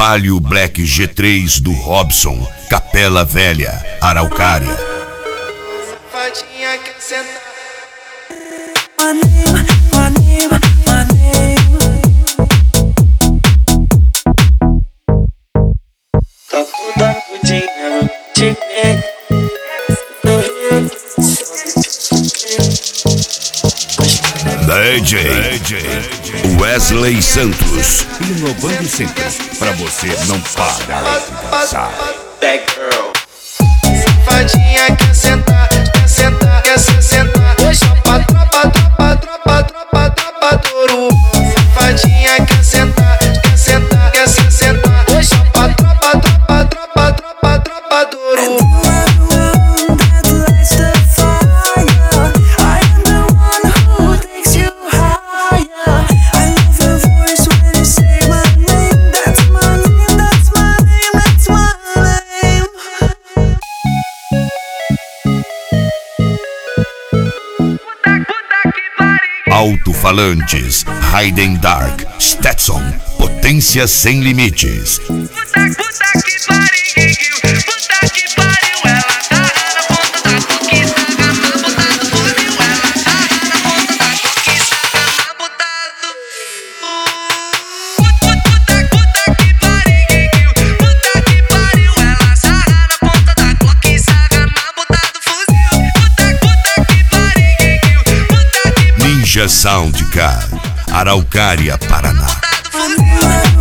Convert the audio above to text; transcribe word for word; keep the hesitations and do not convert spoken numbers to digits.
Palio Black G três do Robson, Capela Velha, Araucária. Safadinha quer sentar. My name, my name, my name. Tá toda fudinha, te pego. D J Wesley Santos, inovando sempre, pra você não parar de dançar. Bad girl. Safadinha quer sentar, quer sentar, quer se sentar. Tropa, tropa, tropa, tropa, tropa, tropa, touro. Safadinha quer sentar, quer sentar, quer se sentar. Tropa, tropa, tropa, tropa, tropa, tropa, touro. Alto-falantes, Hayden Dark, Stetson, potência sem limites. Puta, puta que pariu, puta que pariu, ela tá na ponta da conquista, na ponta do fuzil, ela tá na ponta da conquista, na ponta do... Puta, puta que pariu, puta que pariu, ela sarra na ponta da Glock, sarra na ponta do fuzil. Puta, puta que pariu, puta que... Ninja Sound Car, Araucária, Paraná. Ponta do fuzil.